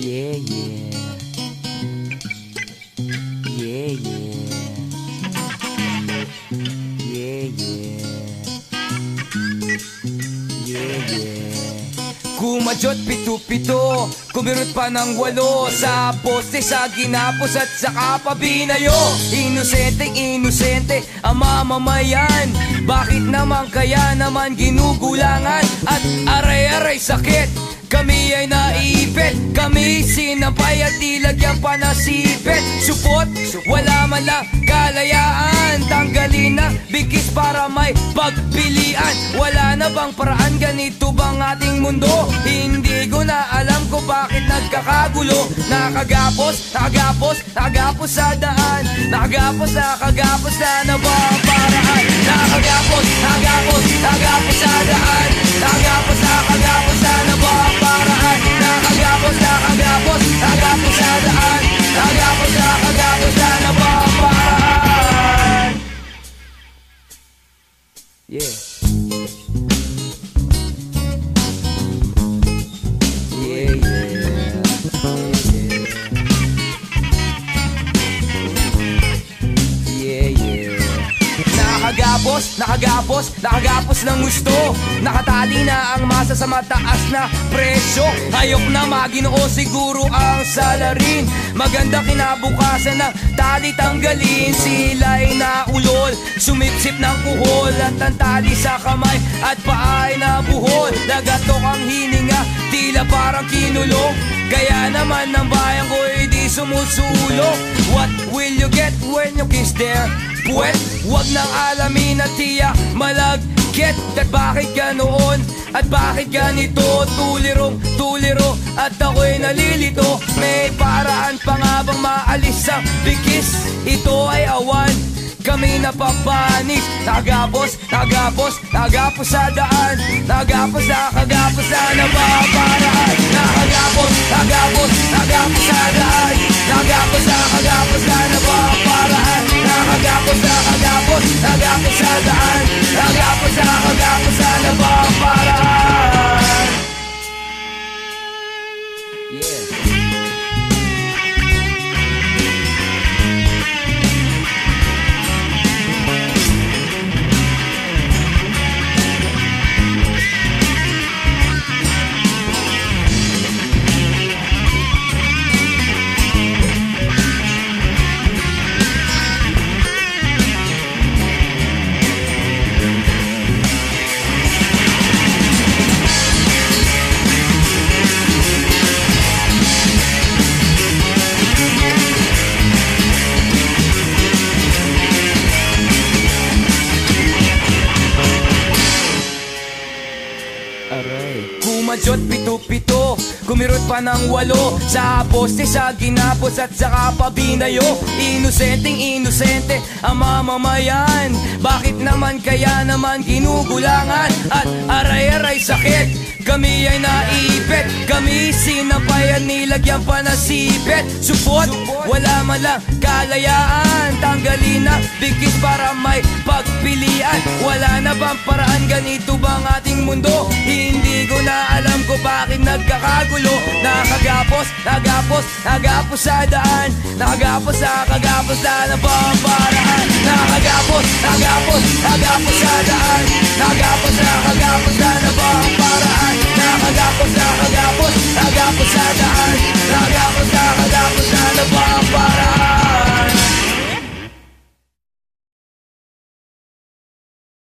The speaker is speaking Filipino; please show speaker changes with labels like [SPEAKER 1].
[SPEAKER 1] Yeah, yeah. Yeah, yeah. Yeah, yeah. Yeah, yeah. Kumadyot pito-pito, kumirot pa ng 8 sa poste, sa ginapos at saka pabinayo. Inosenteng inosente ang mamamayan, bakit naman kaya naman ginugulangan? At aray-aray sakit, kami ay naipit, kami sinampay at ilagyan pa ng sipit. Supot, wala man lang kalayaan, tanggalin na bigis para may pagpilian. Wala na bang paraan, ganito bang ating mundo? Hindi ko na alam kung bakit nagkakagulo. Nakagapos, nakagapos, nakagapos sa daan, nakagapos, nakagapos na nababaraan. Nakagapos, nakagapos, nakagapos sa daan, nakagapos, nakagapos na nababaraan. Nakagapos, nakagapos, nakagapos sa daan, nakagapos, nakagapos na nababaraan. Yeah. Yeah, yeah. Yeah, yeah. Nakagapos, nakagapos, nakagapos ng gusto. Nakatali na ang masa sa mataas na presyo. Hayok na Maginoo siguro ang salarin. Maganda kinabukasan ng tali tanggalin. Sila'y naulol, sumipsip ng kuhol, at ang tali sa kamay at paay na buhol. Nagatok ang hininga, tila parang kinulong. Kaya naman ng bayan ko di sumusulong. What will you get when you kiss their puwet? Huwag nang alamin na tiyak malagkit. At bakit ganoon? At bakit ganito? Tulirong tuliro at ako'y nalilito. May paraan pa nga bang maalis ang bikis? Ito ay awan, kami napapanis. Nakagapos, nakagapos, nakagapos sa daan, nakagapos, nakagapos na nababaraan. Nakagapos, nakagapos, nakagapos sa daan, nakagapos, nakagapos na nababaraan. Nakagapos, nakagapos, nakagapos sa daan, nakagapos, nakagapos na nababaraan. Yeah. Kumadyot pito-pito, kumirot pa ng 8 sa poste, sa ginapos at saka pabinayo. Inosenteng inosente ang mamamayan, bakit naman kaya naman ginugulangan? At aray-aray sakit, kami ay naipit, kami sinampay at nilagyan pa ng sipit. Supot, wala man lang kalayaan, tanggalin na bigis para may pagpilian. Wala na bang paraan, ganito bang ating mundo? Hindi ko na alam ko bakit nagkakagulo. Nakagapos, nagapos, nagapos sa daan, nakagapos, nakagapos na nababaraan. Nakagapos, nagapos, nagapos sa daan, nakagapos, nakagapos na nababaraan. Nakagapos,